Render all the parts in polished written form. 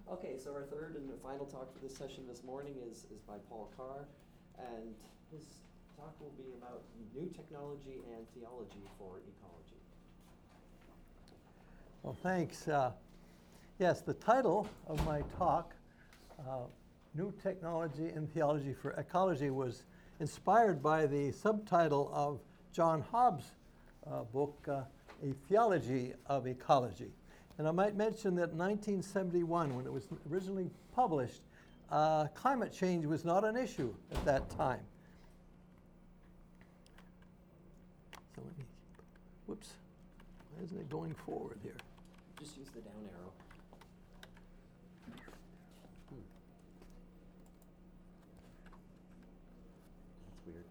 Okay, so our third and final talk for this session this morning is by Paul Carr, and his talk will be about new technology and theology for ecology. Well, thanks. Yes, the title of my talk, New Technology and Theology for Ecology, was inspired by the subtitle of John Hobbes' book, A Theology of Ecology. And I might mention that in 1971, when it was originally published, climate change was not an issue at that time. So let me, whoops, why isn't it going forward here? Just use the down arrow. That's weird.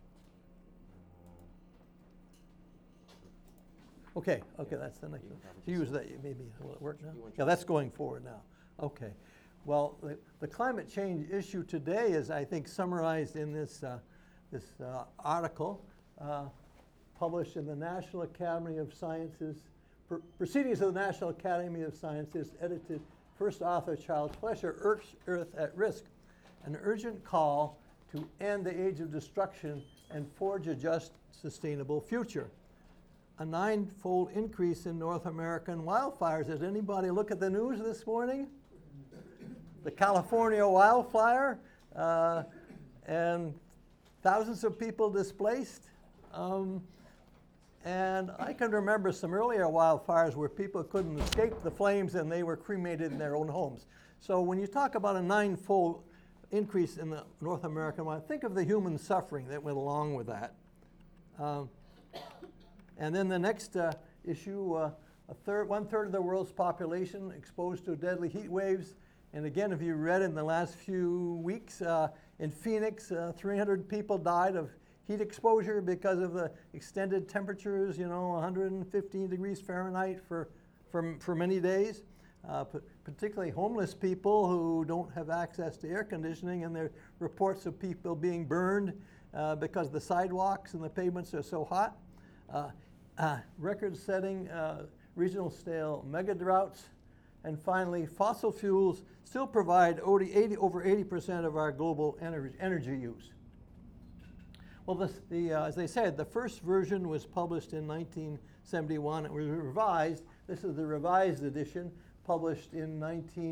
Okay, Yeah, that's the next you one. can probably If you use just- that, maybe, will it work now? You want Yeah, to- that's going forward now. Okay. Well, the climate change issue today is, I think, summarized in this article published in the National Academy of Sciences, Proceedings of the National Academy of Sciences, edited, first author Charles Fleischer, Earth at Risk, an urgent call to end the age of destruction and forge a just, sustainable future. A 9-fold increase in North American wildfires. Did anybody look at the news this morning? The California wildfire, and thousands of people displaced. And I can remember some earlier wildfires where people couldn't escape the flames and they were cremated in their own homes. So when you talk about a 9-fold increase in the North American wildfire, think of the human suffering that went along with that. And then the next issue, 1/3 of the world's population exposed to deadly heat waves. And again, if you read in the last few weeks, in Phoenix, 300 people died of heat exposure because of the extended temperatures, 115 degrees Fahrenheit for many days. Particularly homeless people who don't have access to air conditioning, and there are reports of people being burned because the sidewalks and the pavements are so hot. Record-setting regional scale mega droughts. And finally, fossil fuels still provide over 80% of our global energy use. Well, as I said, the first version was published in 1971. It was revised. This is the revised edition, published in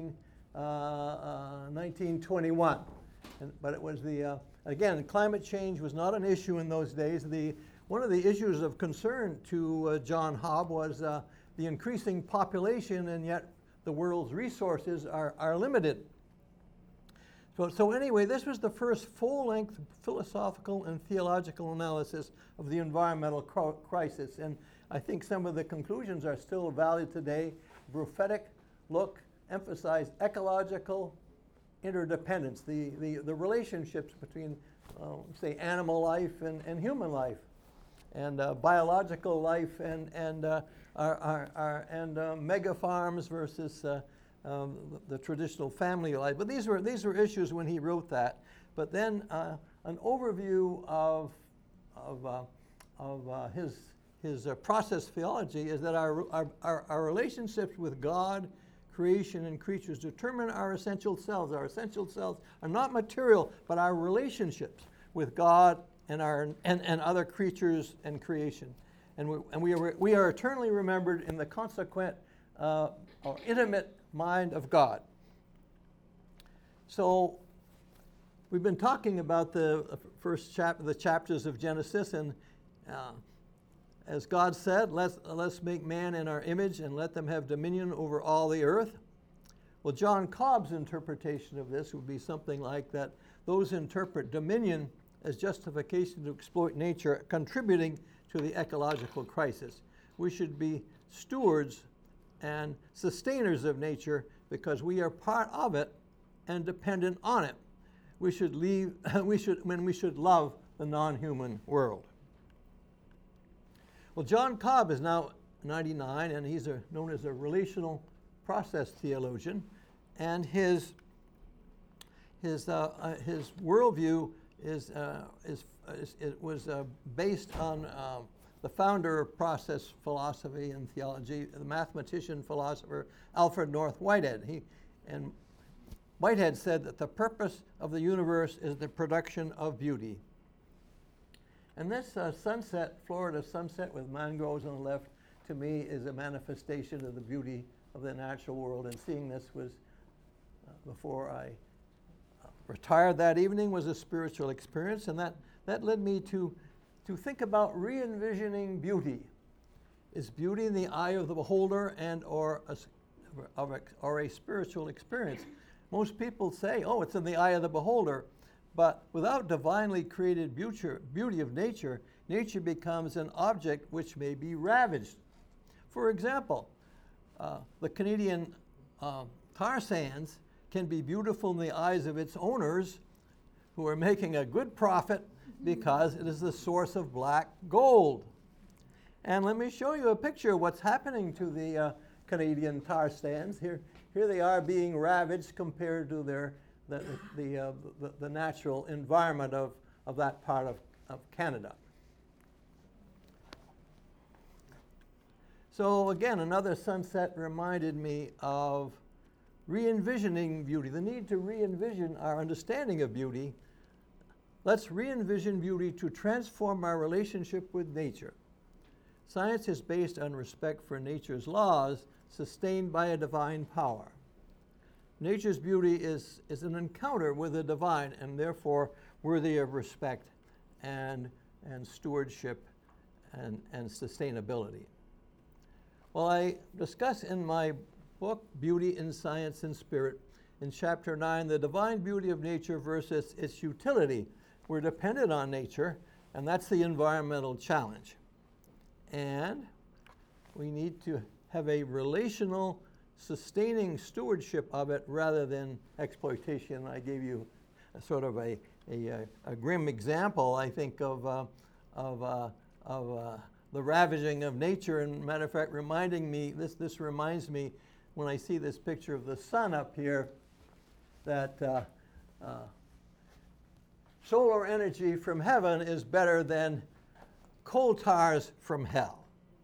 1921. But it was again, climate change was not an issue in those days. One of the issues of concern to John Hobbes was the increasing population, and yet the world's resources are limited. So anyway, this was the first full-length philosophical and theological analysis of the environmental crisis. And I think some of the conclusions are still valid today. Prophetic look emphasized ecological interdependence, the relationships between, say, animal life and human life, and biological life and mega farms versus the traditional family life. But these were issues when he wrote that. But then an overview of his process theology is that our relationships with God, creation, and creatures determine our essential selves. Our essential selves are not material, but our relationships with God and other creatures and creation. And we are eternally remembered in the consequent or intimate mind of God. So we've been talking about the chapters of Genesis, and as God said, let's make man in our image and let them have dominion over all the earth. Well, John Cobb's interpretation of this would be something like that. Those interpret dominion as justification to exploit nature, contributing to the ecological crisis. We should be stewards and sustainers of nature because we are part of it and dependent on it. We should love the non-human world. Well, John Cobb is now 99, and he's known as a relational process theologian, and his worldview was based on the founder of process philosophy and theology, the mathematician philosopher Alfred North Whitehead. And Whitehead said that the purpose of the universe is the production of beauty. And this sunset, Florida sunset with mangroves on the left, to me is a manifestation of the beauty of the natural world. And seeing this was, before I retired that evening, was a spiritual experience. And that led me to think about re-envisioning beauty. Is beauty in the eye of the beholder and or a spiritual experience? Most people say, oh, it's in the eye of the beholder. But without divinely created beauty of nature, nature becomes an object which may be ravaged. For example, the Canadian tar sands can be beautiful in the eyes of its owners, who are making a good profit because it is the source of black gold. And let me show you a picture of what's happening to the Canadian tar sands. Here they are being ravaged compared to the natural environment of that part of Canada. So again, another sunset reminded me of re-envisioning beauty, the need to re-envision our understanding of beauty. Let's re-envision beauty to transform our relationship with nature. Science is based on respect for nature's laws, sustained by a divine power. Nature's beauty is an encounter with the divine, and therefore worthy of respect and stewardship and sustainability. Well, I discuss in my book, Beauty in Science and Spirit, in Chapter 9, the divine beauty of nature versus its utility. We're dependent on nature, and that's the environmental challenge. And we need to have a relational, sustaining stewardship of it rather than exploitation. I gave you a sort of a grim example, I think, of the ravaging of nature. And matter of fact, reminding me, this reminds me when I see this picture of the sun up here, that solar energy from heaven is better than coal tars from hell.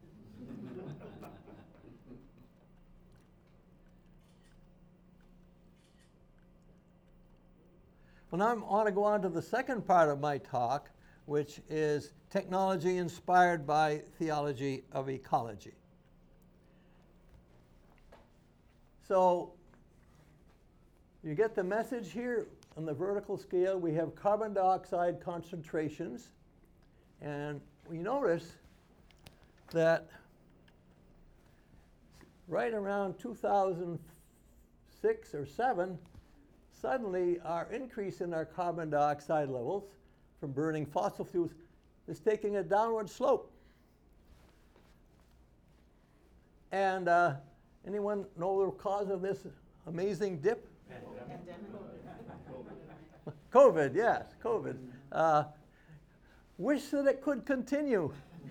Well, now I want to go on to the second part of my talk, which is technology inspired by theology of ecology. So you get the message here. On the vertical scale, we have carbon dioxide concentrations, and we notice that right around 2006 or 7, suddenly our increase in our carbon dioxide levels from burning fossil fuels is taking a downward slope. And anyone know the cause of this amazing dip? COVID, yes, COVID. Wish that it could continue.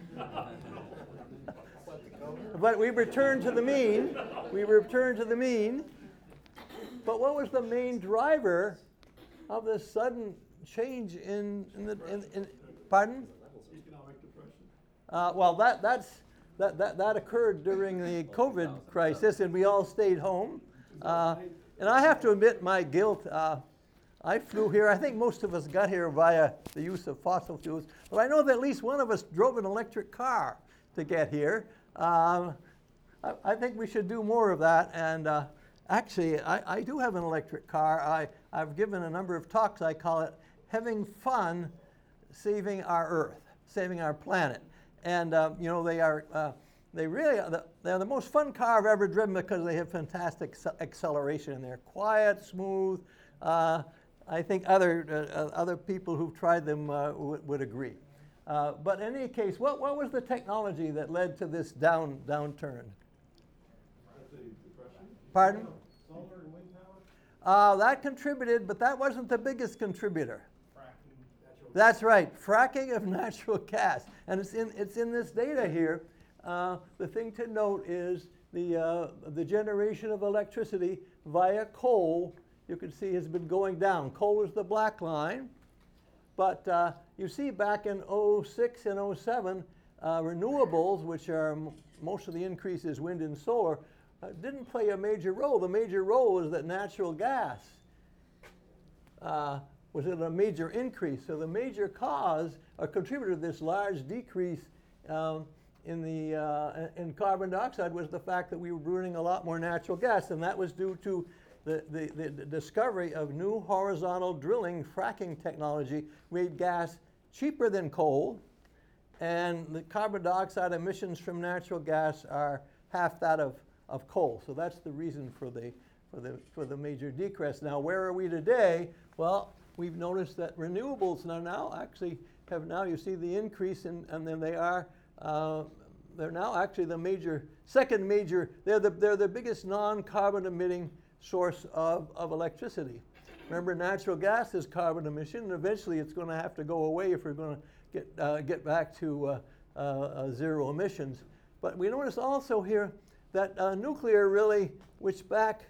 But we returned to the mean. We returned to the mean. But what was the main driver of this sudden change in pardon? Economic depression. Well, that occurred during the COVID crisis, and we all stayed home. And I have to admit my guilt. I flew here. I think most of us got here via the use of fossil fuels, but I know that at least one of us drove an electric car to get here. I think we should do more of that. And actually, I do have an electric car. I've given a number of talks. I call it Having Fun Saving Our Earth, Saving Our Planet. And you know, they're the most fun car I've ever driven because they have fantastic acceleration and they're quiet, smooth. I think other people who've tried them would agree. But in any case, what was the technology that led to this downturn? Pardon? Solar and wind power? That contributed, but that wasn't the biggest contributor. Fracking, natural That's right, fracking of natural gas. And it's in this data here. The thing to note is the generation of electricity via coal, you can see, has been going down. Coal is the black line. But you see back in 06 and 07, renewables, which are most of the increase is wind and solar, didn't play a major role. The major role was that natural gas was at a major increase. So the major cause or contributor to this large decrease in carbon dioxide was the fact that we were burning a lot more natural gas, and that was due to the discovery of new horizontal drilling fracking technology made gas cheaper than coal, and the carbon dioxide emissions from natural gas are half that of coal. So that's the reason for the major decrease. Now, where are we today? Well, we've noticed that renewables now actually have you see the increase in, and then they're now actually the second major, they're the biggest non-carbon emitting source of electricity. Remember, natural gas is carbon emission, and eventually it's going to have to go away if we're going to get back to zero emissions. But we notice also here that nuclear really, which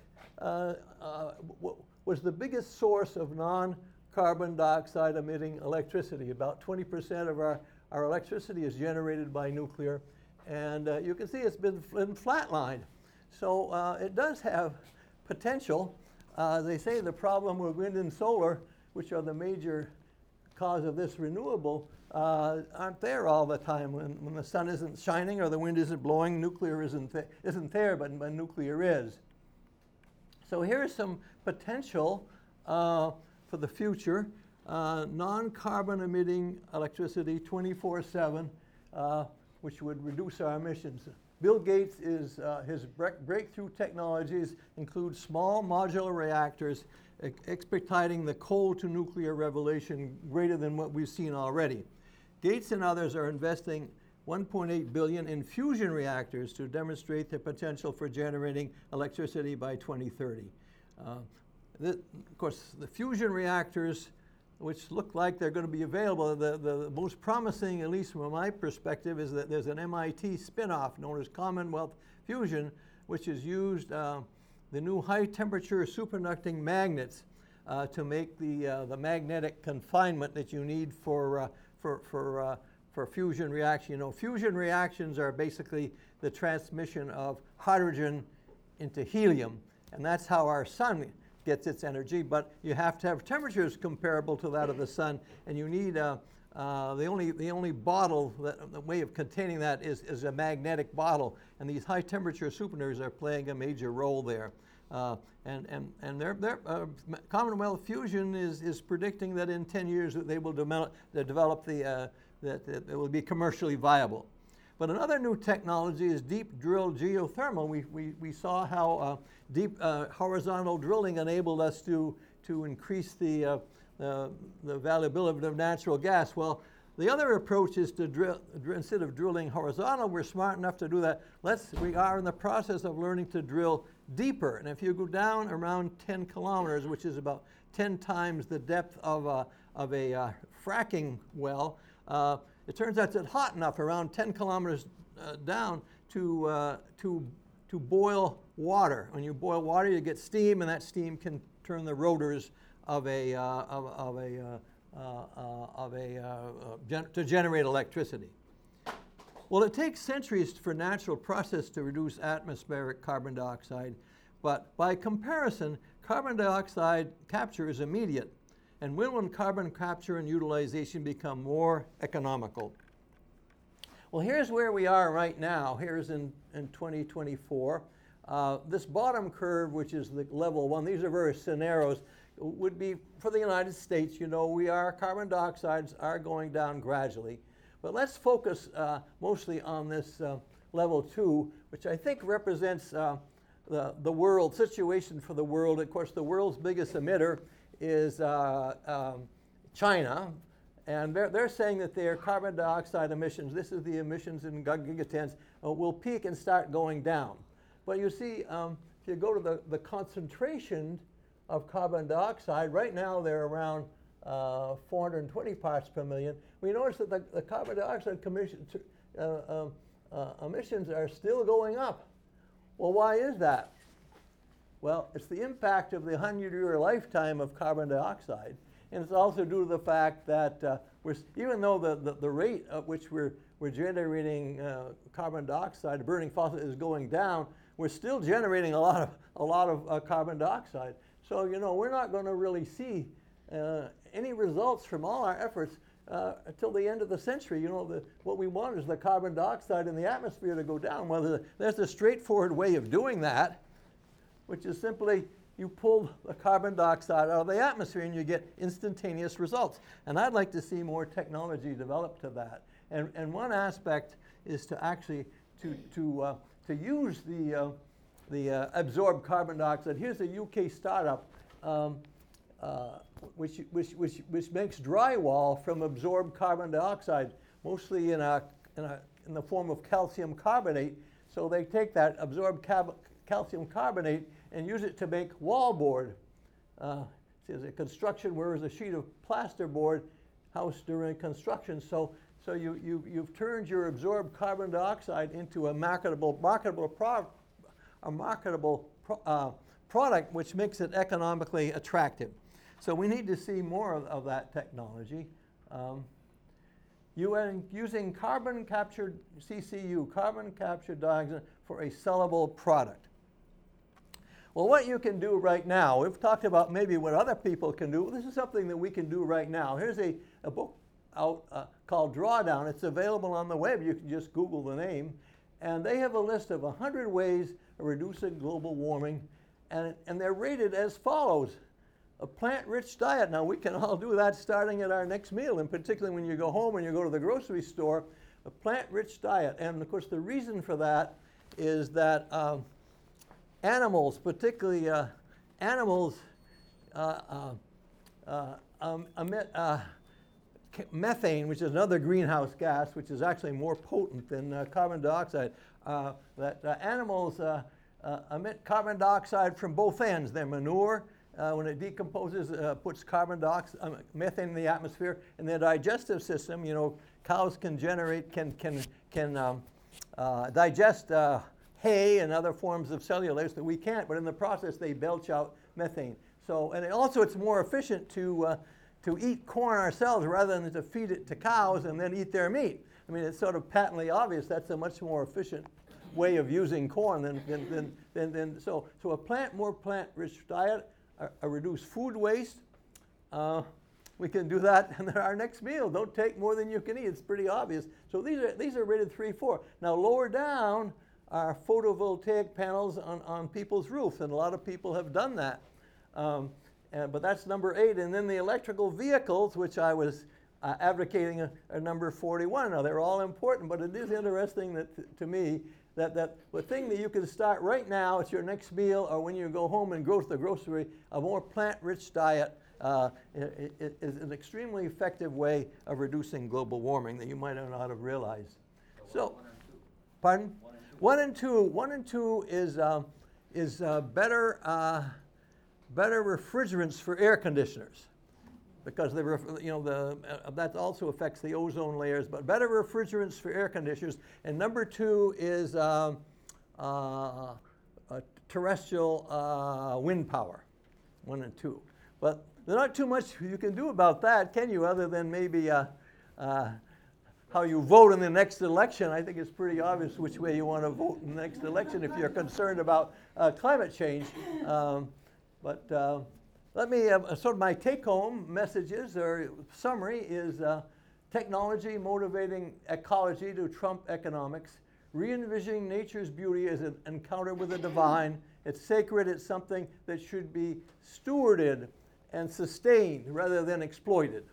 was the biggest source of non-carbon dioxide emitting electricity. About 20% of our electricity is generated by nuclear, and you can see it's been flatlined. So it does have potential. They say the problem with wind and solar, which are the major cause of this renewable, aren't there all the time. When the sun isn't shining or the wind isn't blowing, nuclear isn't there, but nuclear is. So here's some potential for the future. Non-carbon emitting electricity 24/7, which would reduce our emissions. Bill Gates his breakthrough technologies include small modular reactors, expediting the coal to nuclear revolution greater than what we've seen already. Gates and others are investing $1.8 billion in fusion reactors to demonstrate the potential for generating electricity by 2030. Of course, the fusion reactors, which look like they're going to be available, the most promising, at least from my perspective, is that there's an MIT spin-off known as Commonwealth Fusion, which has used the new high-temperature superconducting magnets to make the magnetic confinement that you need for fusion reaction. You know, fusion reactions are basically the transmission of hydrogen into helium, and that's how our sun gets its energy, but you have to have temperatures comparable to that of the sun, and you need the only bottle, the way of containing that is a magnetic bottle, and these high temperature superconductors are playing a major role there. Commonwealth Fusion is predicting that in 10 years that they will develop that it will be commercially viable. But another new technology is deep drill geothermal. We saw how deep horizontal drilling enabled us to increase the valuability of natural gas. Well, the other approach is to drill, instead of drilling horizontal, we're smart enough to do that. We are in the process of learning to drill deeper. And if you go down around 10 kilometers, which is about 10 times the depth of a fracking well, it turns out it's hot enough, around 10 kilometers down, to boil water. When you boil water, you get steam, and that steam can turn the rotors to generate electricity. Well, it takes centuries for natural process to reduce atmospheric carbon dioxide, but by comparison, carbon dioxide capture is immediate. And when carbon capture and utilization become more economical? Well, here's where we are right now. Here's in 2024. This bottom curve, which is the level one, these are various scenarios, would be for the United States. You know, carbon dioxides are going down gradually. But let's focus mostly on this level 2, which I think represents the world situation for the world. Of course, the world's biggest emitter is China, and they're saying that their carbon dioxide emissions, this is the emissions in gigatons, will peak and start going down. But you see, if you go to the concentration of carbon dioxide, right now they're around 420 parts per million. We notice that the carbon dioxide emissions are still going up. Well, why is that? Well, it's the impact of the 100-year lifetime of carbon dioxide, and it's also due to the fact that even though the rate at which we're generating carbon dioxide, burning fossil, is going down, we're still generating a lot of carbon dioxide. So, you know, we're not going to really see any results from all our efforts until the end of the century. You know, what we want is the carbon dioxide in the atmosphere to go down. Well, there's a straightforward way of doing that, which is simply you pull the carbon dioxide out of the atmosphere and you get instantaneous results. And I'd like to see more technology develop to that. And one aspect is to actually to use the absorbed carbon dioxide. Here's a UK startup which makes drywall from absorbed carbon dioxide, mostly in the form of calcium carbonate. So they take that absorbed calcium carbonate and use it to make wallboard. It's a construction, whereas a sheet of plasterboard housed during construction. So you've turned your absorbed carbon dioxide into a marketable product, which makes it economically attractive. So we need to see more of that technology. Using carbon captured CCU, carbon captured dioxide, for a sellable product. Well, what you can do right now, we've talked about maybe what other people can do. This is something that we can do right now. Here's a book out called Drawdown. It's available on the web. You can just Google the name. And they have a list of 100 ways of reducing global warming. And they're rated as follows. A plant-rich diet. Now, we can all do that starting at our next meal, and particularly when you go home and you go to the grocery store. A plant-rich diet. And, of course, the reason for that is that animals, particularly animals, emit methane, which is another greenhouse gas, which is actually more potent than carbon dioxide. Animals emit carbon dioxide from both ends. Their manure, when it decomposes, puts carbon dioxide, methane in the atmosphere. And their digestive system, you know, cows can digest hay and other forms of cellulose that we can't, but in the process they belch out methane. So, and also it's more efficient to eat corn ourselves rather than to feed it to cows and then eat their meat. I mean, it's sort of patently obvious that's a much more efficient way of using corn than so a more plant-rich diet, a reduced food waste. We can do that in our next meal. Don't take more than you can eat. It's pretty obvious. So these are rated 3, 4. Now lower down are photovoltaic panels on people's roofs, and a lot of people have done that. But that's number 8. And then the electrical vehicles, which I was advocating, are number 41. Now, they're all important, but it is interesting that, to me, that the thing that you can start right now at your next meal or when you go home and go to the grocery, a more plant-rich diet is an extremely effective way of reducing global warming that you might not have realized. So, pardon? 1 and 2. 1 and 2 is better refrigerants for air conditioners, because that also affects the ozone layers. But better refrigerants for air conditioners. And number 2 is terrestrial wind power. 1 and 2. But there's not too much you can do about that, can you? Other than maybe how you vote in the next election. I think it's pretty obvious which way you want to vote in the next election if you're concerned about climate change. But let me, sort of my take-home messages or summary is technology motivating ecology to trump economics, re-envisioning nature's beauty as an encounter with the divine. It's sacred. It's something that should be stewarded and sustained rather than exploited.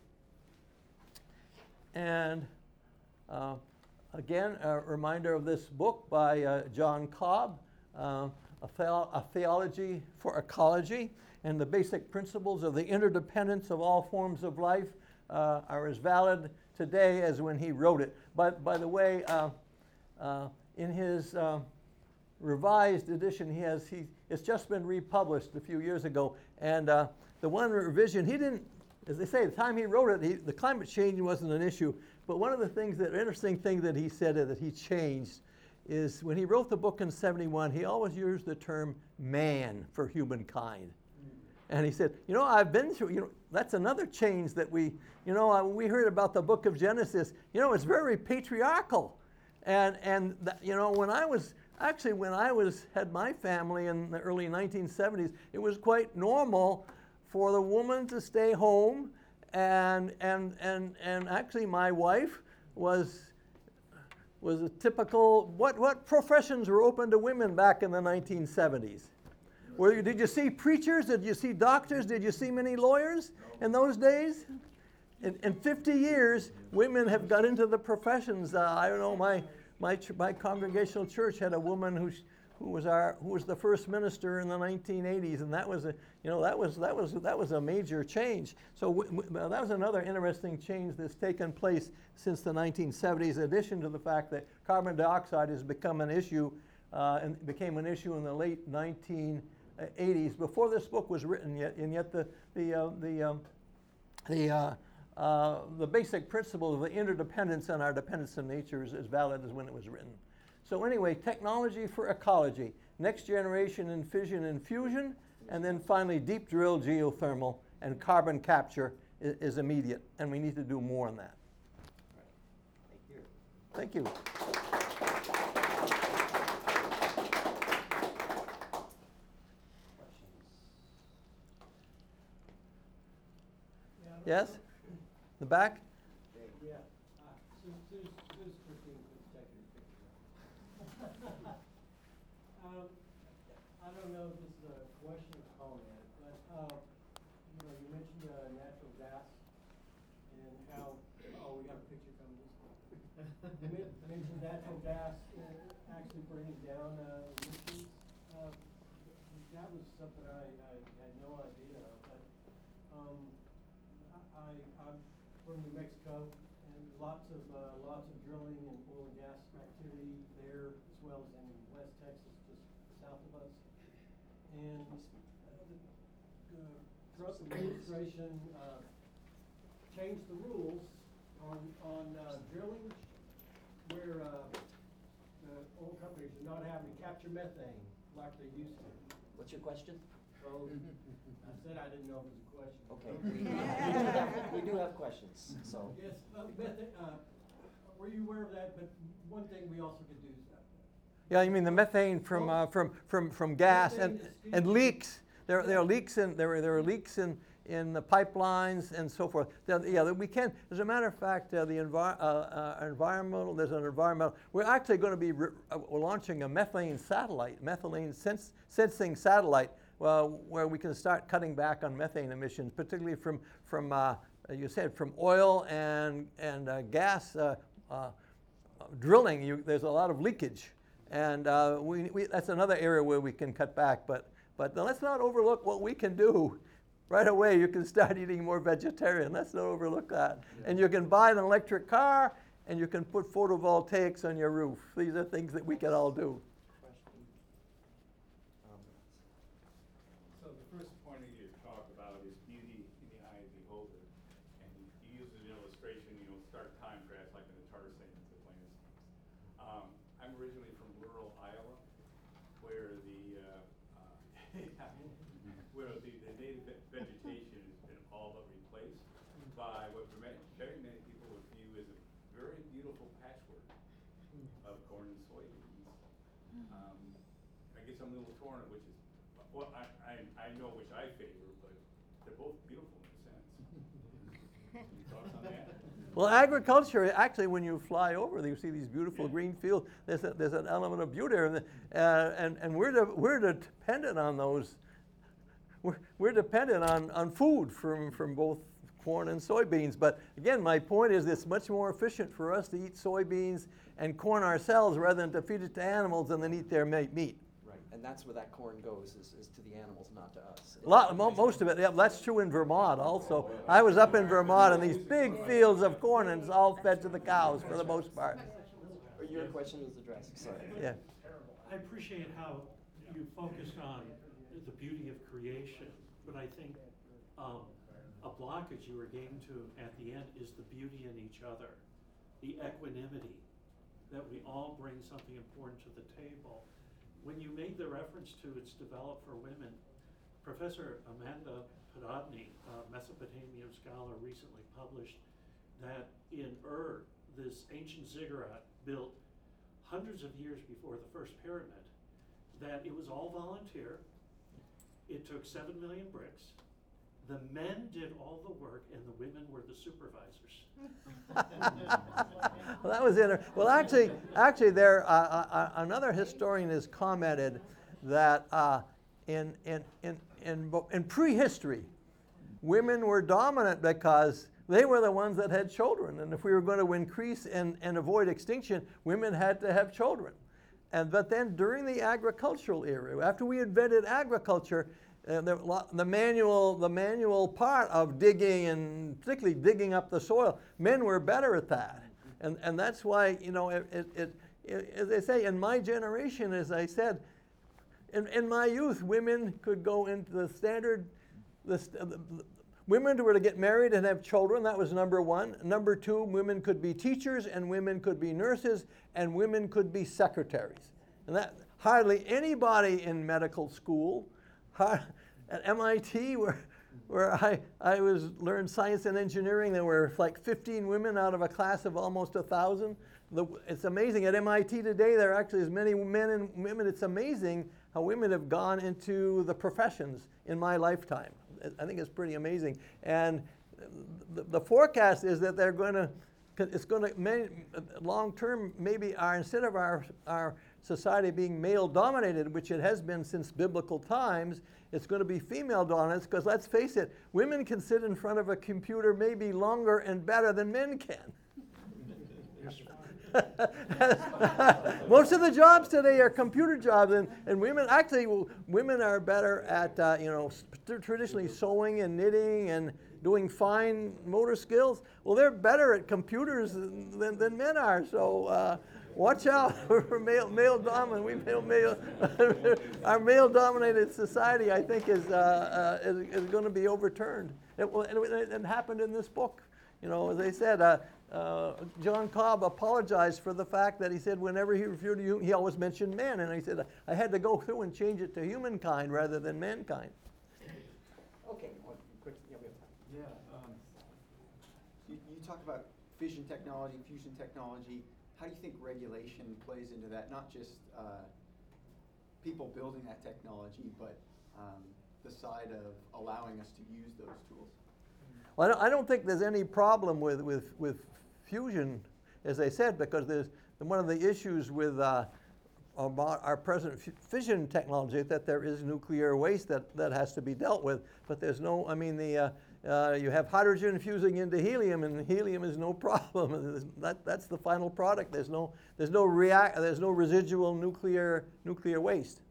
And again, a reminder of this book by John Cobb, A Theology for Ecology, and the basic principles of the interdependence of all forms of life are as valid today as when he wrote it. But by the way, in his revised edition, it's just been republished a few years ago, and the one revision, he didn't, as they say, the time he wrote it, the climate change wasn't an issue. But one of the interesting things that he said that he changed is when he wrote the book in 71, he always used the term man for humankind. And he said, I've been through, that's another change that we heard about the book of Genesis. It's very patriarchal. And when I was actually, when I had my family in the early 1970s, it was quite normal for the woman to stay home, and actually my wife was a typical, what professions were open to women back in the 1970s? Did you see preachers? Did you see doctors? Did you see many lawyers in those days? In 50 years, women have got into the professions. I don't know, my congregational church had a woman who was the first minister in the 1980s, and that was a major change. So that was another interesting change that's taken place since the 1970s. In addition to the fact that carbon dioxide has become an issue, and became an issue in the late 1980s, before this book was written yet, and yet the basic principle of the interdependence and our dependence on nature is as valid as when it was written. So anyway, technology for ecology, next generation in fission and fusion, and then finally deep drill geothermal and carbon capture is immediate, and we need to do more on that. Thank you. Thank you. Yes? The back? Yeah. Sue's Christine could take your picture. I don't know if this is a question or comment, but you mentioned natural gas and how we got a picture coming this way. You mentioned natural gas actually bringing down emissions. That was something I had no idea of, but I'm from New Mexico, and lots of drilling and oil and gas activity there, as well as in West Texas, just south of us. And the Trump administration changed the rules on drilling, where the oil companies are not having to capture methane like they used to. What's your question? So I said I didn't know if it was a question. Okay, we do have questions, so. Yes, were you aware of that? But one thing we also could do is Yeah, you mean the methane from gas and leaks. There are leaks in in the pipelines and so forth. We can. As a matter of fact, there's an environmental. We're actually going to be we're launching a methane sensing satellite, where we can start cutting back on methane emissions, particularly from you said from oil and gas drilling. There's a lot of leakage, and that's another area where we can cut back. But let's not overlook what we can do. Right away, you can start eating more vegetarian. Let's not overlook that. And you can buy an electric car, and you can put photovoltaics on your roof. These are things that we can all do. Question? So the first point of your talk about is beauty in the eye of the beholder. And you use an illustration, stark contrast, like in the tar sands at Plains. I'm originally from rural Iowa, where the native vegetation has been all but replaced by what very many people would view as a very beautiful patchwork of corn and soybeans. I guess I'm a little torn on which is, well, I know which I favor, but they're both beautiful in a sense. Any thoughts on that? Well, agriculture, actually, when you fly over, you see these beautiful green fields. There's an element of beauty, and we're dependent on those. We're dependent on food from both corn and soybeans. But again, my point is it's much more efficient for us to eat soybeans and corn ourselves rather than to feed it to animals and then eat their meat. Right, and that's where that corn goes, is to the animals, not to us. Most of it, yeah, that's true in Vermont also. I was up in Vermont and these big fields of corn, and it's all fed to the cows for the most part. Your question was addressed, sorry. Yeah. I appreciate how you focused on the beauty of creation, but I think a blockage you were getting to at the end is the beauty in each other, the equanimity, that we all bring something important to the table. When you made the reference to it's developed for women, Professor Amanda Pododny, a Mesopotamian scholar, recently published that in Ur, this ancient ziggurat built hundreds of years before the first pyramid, that it was all volunteer. It took 7 million bricks. The men did all the work and the women were the supervisors. Well, that was well, actually, there another historian has commented that in prehistory, women were dominant because they were the ones that had children, and if we were going to increase and avoid extinction, women had to have children. But then during the agricultural era, after we invented agriculture, the manual part of digging, and particularly digging up the soil, men were better at that. And that's why, you know, as they say, in my generation, as I said, in my youth, women could go into the standard, women were to get married and have children. That was number one. Number two, women could be teachers, and women could be nurses, and women could be secretaries. And that hardly anybody in medical school, at MIT, where I learned science and engineering, there were like 15 women out of a class of almost 1,000. It's amazing. At MIT today, there are actually as many men and women. It's amazing how women have gone into the professions in my lifetime. I think it's pretty amazing. And the forecast is that long term, maybe instead of our society being male dominated, which it has been since biblical times, it's going to be female dominance, because let's face it, women can sit in front of a computer maybe longer and better than men can. Most of the jobs today are computer jobs, and women are better at traditionally sewing and knitting and doing fine motor skills. Well, they're better at computers than men are. So watch out for male dominant. Our male-dominated society, I think, is going to be overturned. It happened in this book. You know, as I said, John Cobb apologized for the fact that he said whenever he referred to you, he always mentioned men, and he said I had to go through and change it to humankind rather than mankind. Okay, quick, yeah, we have time. Yeah. You talk about fission technology, fusion technology. How do you think regulation plays into that? Not just people building that technology, but the side of allowing us to use those tools? Well, I don't think there's any problem with fusion, as I said, because there's one of the issues with our present fission technology that there is nuclear waste that has to be dealt with. But there's no, I mean, you have hydrogen fusing into helium, and helium is no problem. That's the final product. There's no residual nuclear waste.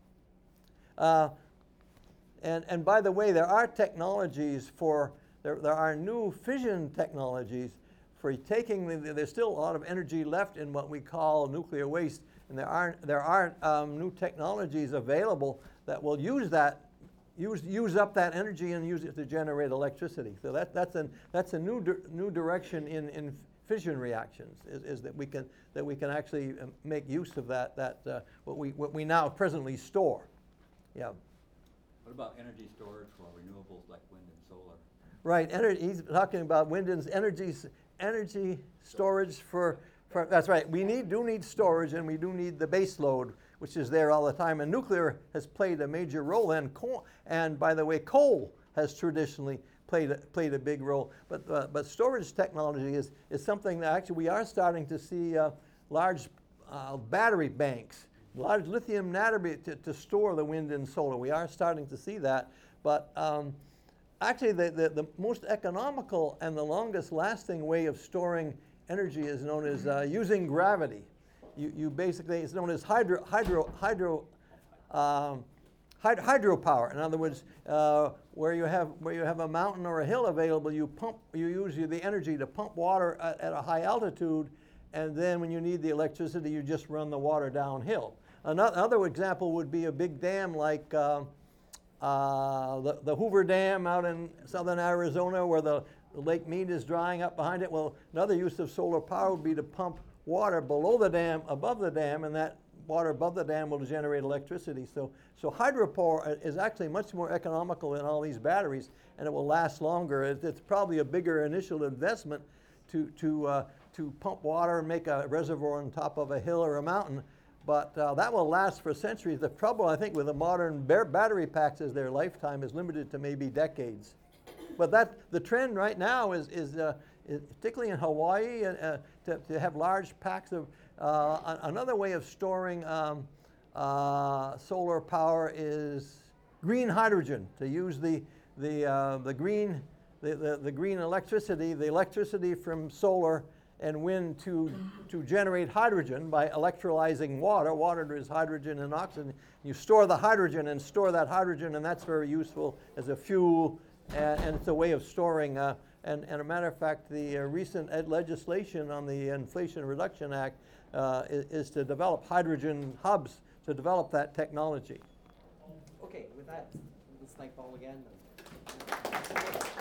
And by the way, there are technologies there are new fission technologies for taking there's still a lot of energy left in what we call nuclear waste, and there are new technologies available that will use up that energy and use it to generate electricity. So that's a new direction in fission reactions, is that we can actually make use of what we now presently store. Yeah. What about energy storage for renewables like wind and solar? Right, he's talking about wind and energy storage for that's right. We do need storage, and we do need the base load, which is there all the time. And nuclear has played a major role, and by the way, coal has traditionally played a big role. But storage technology is something that actually we are starting to see large battery banks, large lithium battery to store the wind and solar. We are starting to see that, but. Actually, the most economical and the longest lasting way of storing energy is known as using gravity. You basically, it's known as hydropower. In other words, where you have a mountain or a hill available, you use the energy to pump water at a high altitude, and then when you need the electricity, you just run the water downhill. Another example would be a big dam like the Hoover Dam out in southern Arizona, where the Lake Mead is drying up behind it. Well, another use of solar power would be to pump water below the dam, above the dam, and that water above the dam will generate electricity. So hydropower is actually much more economical than all these batteries, and it will last longer. It's probably a bigger initial investment to to pump water and make a reservoir on top of a hill or a mountain, but that will last for centuries. The trouble, I think, with the modern battery packs is their lifetime is limited to maybe decades. But the trend right now is particularly in Hawaii, to have large packs of, another way of storing solar power is green hydrogen, to use the green electricity, the electricity from solar and wind to generate hydrogen by electrolyzing water. Water is hydrogen and oxygen. You store the hydrogen and store that hydrogen, and that's very useful as a fuel, and it's a way of storing. And a matter of fact, the recent legislation on the Inflation Reduction Act is to develop hydrogen hubs, to develop that technology. Okay, with that, let's thank Paul again.